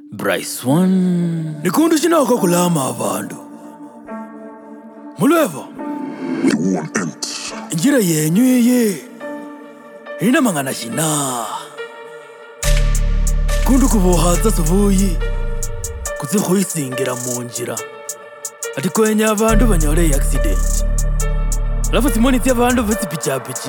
Bryce One Nikundu shinoko kulama abantu Mulwevo Njira yenyu ye Ina mangana shina Kundu kubohatsa suvuyi Kuzikhuisingira munjira Ati kwenya abantu banyore accident Lafu simoniti abantu vitipichapichi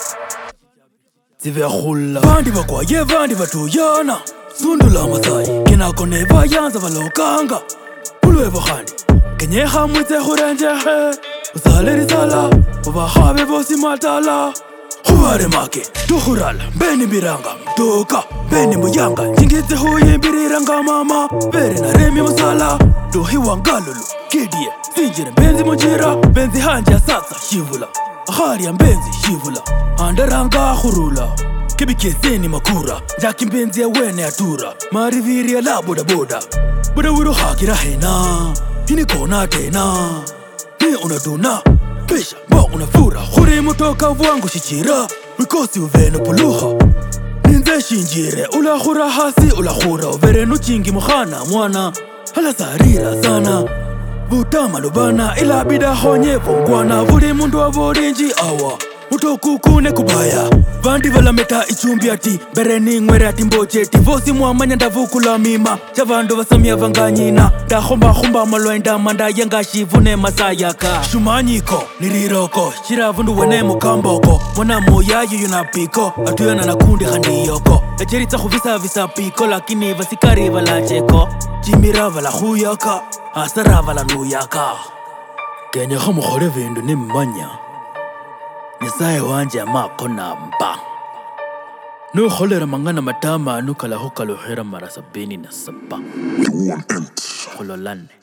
Zivekhula Bandi bakwaye bandi batuyana Sundula Masai Kinako neba yanza balokanga Mulwevo khandi Kenyeha mwitse khurenjehe Usaleri sala Ubahabe bosi matala Khubare make Tukhurala Mbeni mbiranga Mtoka Mbeni mbuyanga Njingitse huye mbiriranga mama Bere na remi musala Duhiwa ngalulu Kidie Sinjire mbenzi munjira Benzi hanja sasa shivula Akhari ya mbenzi shivula Andaranga khurula Kibikeseni makura Jaki mbenzi ya wene atura Mariviri ya la boda boda Boda wiro hakira hena Hini kona tena Ni unaduna Pisha mba unafura Khuri mutoka wangu shichira Wikosi uveno puluha Ninze shinjire Ula khura hasi ula khura Uvere nuchingi mukhana mwana Hala sarira sana Vutama lubana ila bida honye vongwana Vuri mundu wa vorinji awa Mutoku kune kubaya Vandi vala meta ichumbi ati Bereni ngwere ati mbocheti Vosi muamanya ndavukula mima Chavandu vasamia vanganyina Da khumba malwenda manda yenga shivune masayaka Shumanyiko niriroko Shiravundu wene mukamboko Mwana moyayu yunapiko Atuyana na kundi khandiyoko Echeritsa khuvisa piko Lakini vasikari vala cheko Jimira vala khuyaka Asara vala nuyaka Kenya khamukhole vindu ni mmanya Nyasaye wanje amako namba Nukholera mangana matama Nukala hukaluhera mara 77 Khulolane